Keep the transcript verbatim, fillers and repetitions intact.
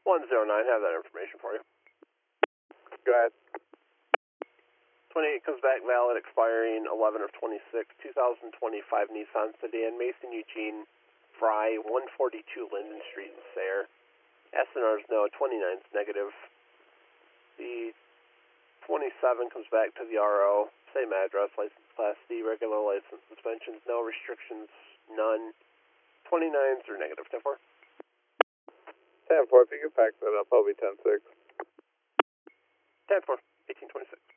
one zero nine, have that information for you. Go ahead. twenty-eight comes back valid, expiring eleven of twenty-six, two thousand twenty-five Nissan sedan, Mason Eugene Fry, one forty-two Linden Street in Sayre. S N R's no, twenty-nine's negative. The twenty-seven comes back to the R O, same address, license class D, regular license, suspensions, no restrictions, none. twenty-nines are negative, ten four. ten four, if you can pack that up, I'll be ten six. ten four, eighteen twenty-six.